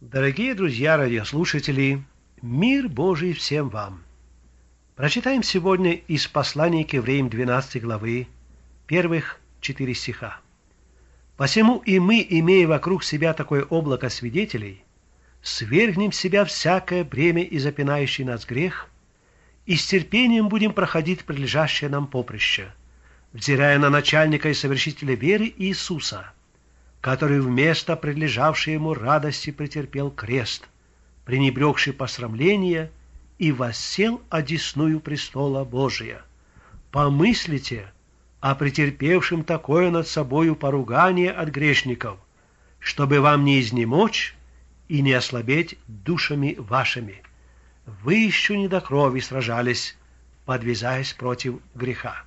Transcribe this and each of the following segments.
Дорогие друзья радиослушатели, мир Божий всем вам! Прочитаем сегодня из послания к евреям 12 главы, первых 4 стиха. «Посему и мы, имея вокруг себя такое облако свидетелей, свергнем с себя всякое бремя и запинающий нас грех, и с терпением будем проходить прилежащее нам поприще, взирая на начальника и совершителя веры Иисуса, который вместо прилежавшей ему радости претерпел крест, пренебрегший посрамление, и воссел одесную престола Божия. Помыслите о претерпевшем такое над собою поругание от грешников, чтобы вам не изнемочь и не ослабеть душами вашими. Вы еще не до крови сражались, подвязаясь против греха».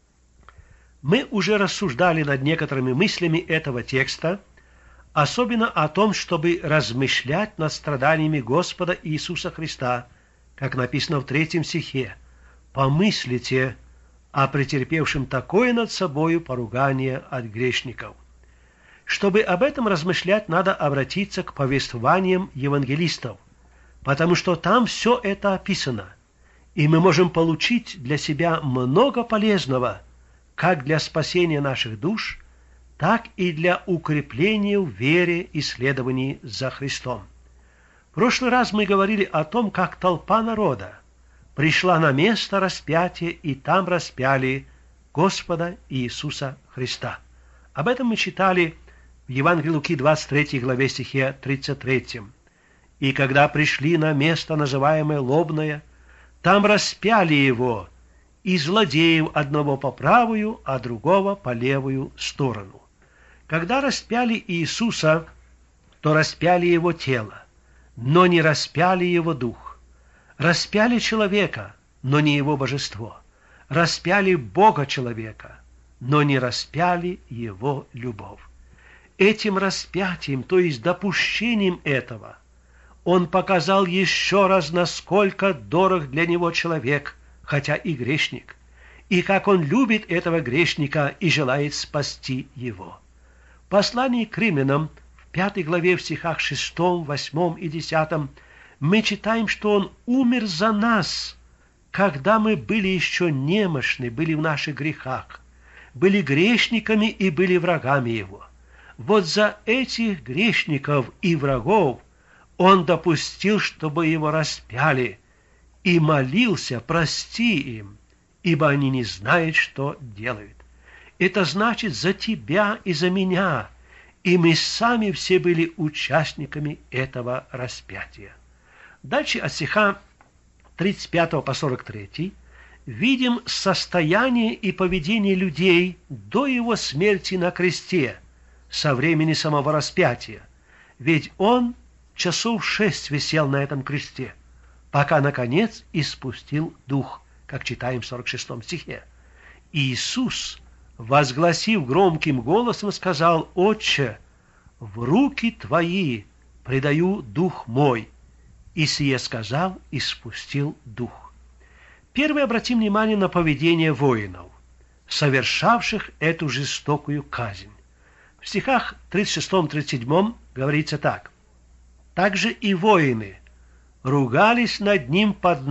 Мы уже рассуждали над некоторыми мыслями этого текста, особенно о том, чтобы размышлять над страданиями Господа Иисуса Христа, как написано в 3 стихе: «Помыслите о претерпевшем такое над собою поругание от грешников». Чтобы об этом размышлять, надо обратиться к повествованиям евангелистов, потому что там все это описано, и мы можем получить для себя много полезного, как для спасения наших душ, так и для укрепления в вере и следовании за Христом. В прошлый раз мы говорили о том, как толпа народа пришла на место распятия, и там распяли Господа Иисуса Христа. Об этом мы читали в Евангелии Луки 23 главе стихе 33. «И когда пришли на место, называемое Лобное, там распяли его, и злодеев одного по правую, а другого по левую сторону». Когда распяли Иисуса, то распяли его тело, но не распяли его дух. Распяли человека, но не его божество. Распяли Бога человека, но не распяли его любовь. Этим распятием, то есть допущением этого, он показал еще раз, насколько дорог для него человек, хотя и грешник, и как он любит этого грешника и желает спасти его. В послании к римлянам, в 5 главе, в стихах 6, 8 и 10, мы читаем, что он умер за нас, когда мы были еще немощны, были в наших грехах, были грешниками и были врагами его. Вот за этих грешников и врагов он допустил, чтобы его распяли, и молился: прости им, ибо они не знают, что делают. Это значит за тебя и за меня, и мы сами все были участниками этого распятия. Дальше от стиха 35 по 43 видим состояние и поведение людей до его смерти на кресте, со времени самого распятия. Ведь он часов 6 висел на этом кресте, пока, наконец, испустил дух, как читаем в 46 стихе. Иисус, возгласив громким голосом, сказал: «Отче, в руки Твои предаю дух мой». И сие сказал, и спустил дух. Первое, обратим внимание на поведение воинов, совершавших эту жестокую казнь. В стихах 36-37 говорится так: «Также и воины ругались над ним,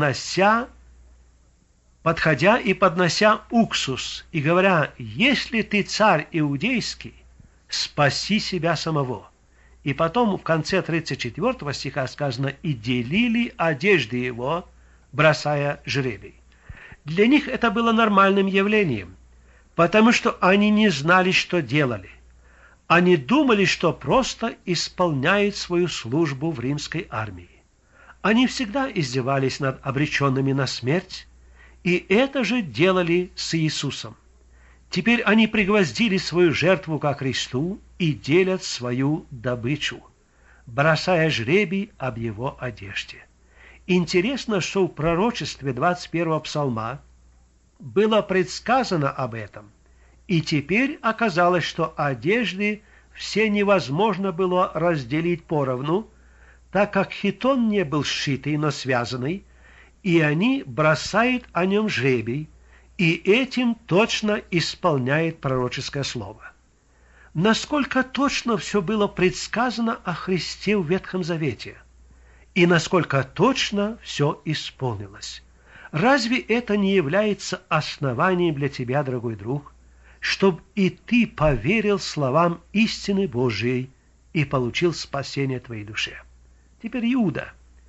подходя и поднося уксус, и говоря: если ты царь иудейский, спаси себя самого». И потом в конце 34 стиха сказано: «И делили одежды его, бросая жребий». Для них это было нормальным явлением, потому что они не знали, что делали. Они думали, что просто исполняют свою службу в римской армии. Они всегда издевались над обреченными на смерть, и это же делали с Иисусом. Теперь они пригвоздили свою жертву ко кресту и делят свою добычу, бросая жребий об его одежде. Интересно, что в пророчестве 21 псалма было предсказано об этом, и теперь оказалось, что одежды все невозможно было разделить поровну, так как хитон не был сшитый, но связанный, и они бросают о нем жребий, и этим точно исполняет пророческое слово. насколько точно все было предсказано о Христе в Ветхом Завете, и насколько точно все исполнилось. Разве это не является основанием для тебя, дорогой друг, чтобы и ты поверил словам истины Божией и получил спасение твоей душе? Теперь Иуда.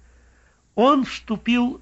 Он вступил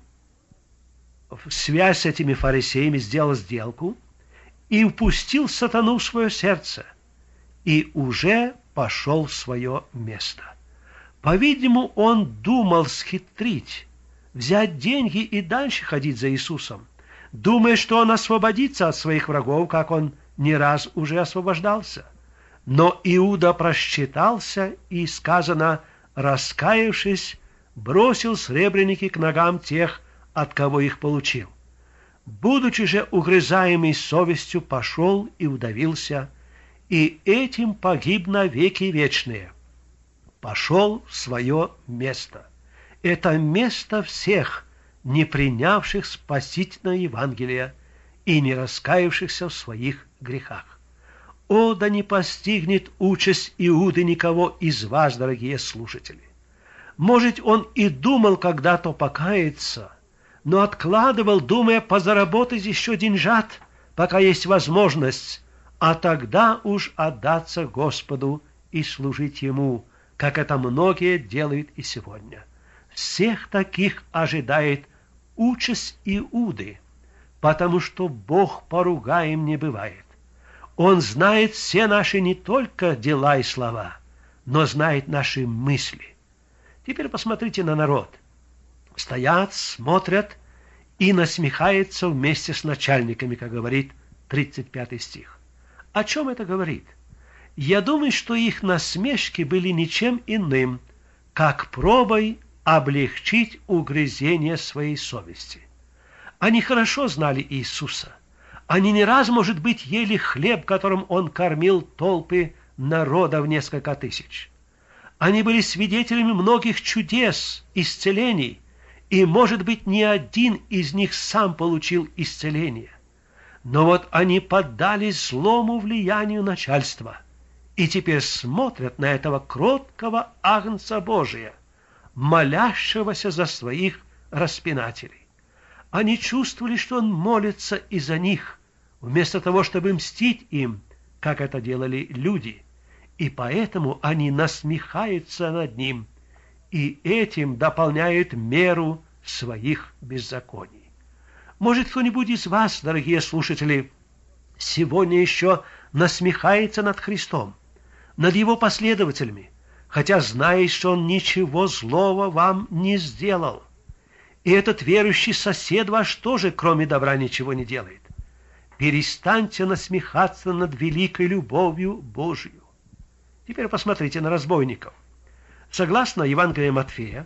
в связь с этими фарисеями, сделал сделку и впустил сатану в свое сердце, и уже пошел в свое место. По-видимому, он думал схитрить, взять деньги и дальше ходить за Иисусом, думая, что он освободится от своих врагов, как он не раз уже освобождался. Но Иуда просчитался и, сказано, раскаявшись, бросил сребреники к ногам тех, от кого их получил. Будучи же угрызаемый совестью, пошел и удавился, и этим погиб навеки вечные. Пошел в свое место. Это место всех, не принявших спасительное Евангелие и не раскаявшихся в своих грехах. О, да не постигнет участь Иуды никого из вас, дорогие слушатели! Может, он и думал когда-то покаяться, но откладывал, думая позаработать еще деньжат, пока есть возможность, а тогда уж отдаться Господу и служить Ему, как это многие делают и сегодня. Всех таких ожидает участь Иуды, потому что Бог поругаем не бывает. Он знает все наши не только дела и слова, но знает наши мысли. Теперь посмотрите на народ. Стоят, смотрят и насмехаются вместе с начальниками, как говорит 35 стих. О чем это говорит? Я думаю, что их насмешки были ничем иным, как пробой облегчить угрызение своей совести. Они хорошо знали Иисуса. Они не раз, может быть, ели хлеб, которым Он кормил толпы народа в несколько тысяч. Они были свидетелями многих чудес, исцелений, и, может быть, ни один из них сам получил исцеление. Но вот они поддались злому влиянию начальства, и теперь смотрят на этого кроткого агнца Божия, молящегося за своих распинателей. Они чувствовали, что он молится из-за них, вместо того, чтобы мстить им, как это делали люди. И поэтому они насмехаются над ним, и этим дополняют меру своих беззаконий. Может, кто-нибудь из вас, дорогие слушатели, сегодня еще насмехается над Христом, над Его последователями, хотя знает, что Он ничего злого вам не сделал. И этот верующий сосед ваш тоже, кроме добра, ничего не делает. Перестаньте насмехаться над великой любовью Божию. Теперь посмотрите на разбойников. Согласно Евангелию Матфея,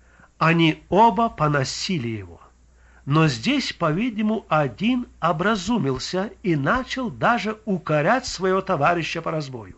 они оба поносили его. Но здесь, по-видимому, один образумился и начал даже укорять своего товарища по разбою.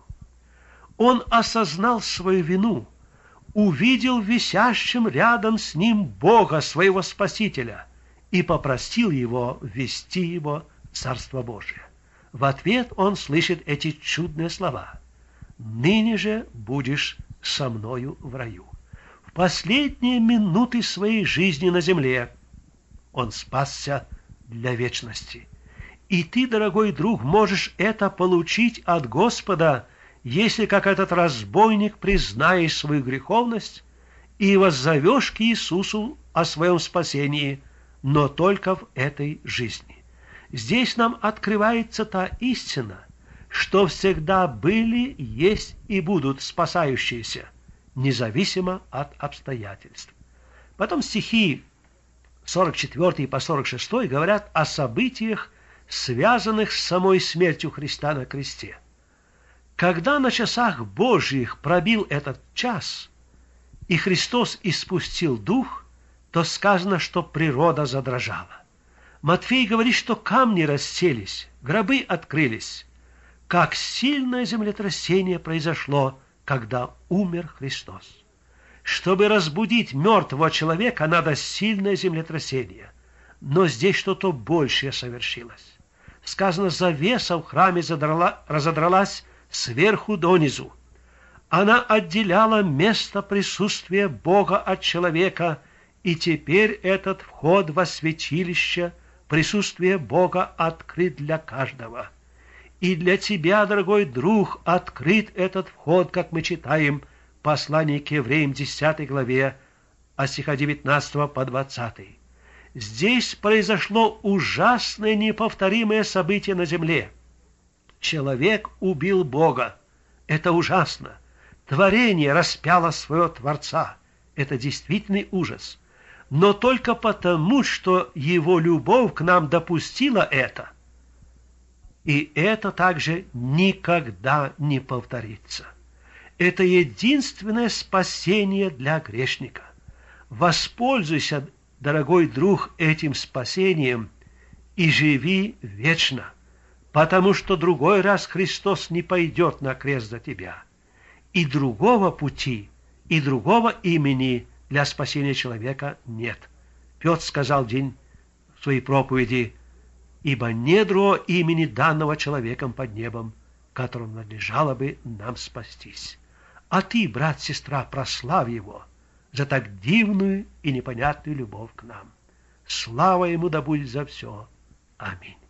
Он осознал свою вину, увидел висящим рядом с ним Бога, своего Спасителя, и попросил его ввести его в Царство Божие. В ответ он слышит эти чудные слова: «Ныне же будешь со мною в раю». В последние минуты своей жизни на земле он спасся для вечности. И ты, дорогой друг, можешь это получить от Господа, если, как этот разбойник, признаешь свою греховность и воззовешь к Иисусу о своем спасении, но только в этой жизни. Здесь нам открывается та истина, что всегда были, есть и будут спасающиеся, независимо от обстоятельств. Потом стихи 44 по 46 говорят о событиях, связанных с самой смертью Христа на кресте. Когда на часах Божьих пробил этот час, и Христос испустил дух, то сказано, что природа задрожала. Матфей говорит, что камни расселись, гробы открылись. Как сильное землетрясение произошло, когда умер Христос. Чтобы разбудить мертвого человека, надо сильное землетрясение. Но здесь что-то большее совершилось. Сказано, завеса в храме разодралась сверху донизу. Она отделяла место присутствия Бога от человека, и теперь этот вход во святилище, присутствие Бога, открыт для каждого. И для тебя, дорогой друг, открыт этот вход, как мы читаем в послании к Евреям 10 главе, от стиха 19 по 20. Здесь произошло ужасное неповторимое событие на земле. Человек убил Бога. Это ужасно. Творение распяло своего Творца. Это действительный ужас. Но только потому, что его любовь к нам допустила это. И это также никогда не повторится. Это единственное спасение для грешника. Воспользуйся, дорогой друг, этим спасением и живи вечно, потому что другой раз Христос не пойдет на крест за тебя. И другого пути, и другого имени для спасения человека нет. Петр сказал день в своей проповеди: «Ибо нет другого имени, данного человеком под небом, которым надлежало бы нам спастись». А ты, брат, сестра, прославь его за так дивную и непонятную любовь к нам. Слава ему да будет за все. Аминь.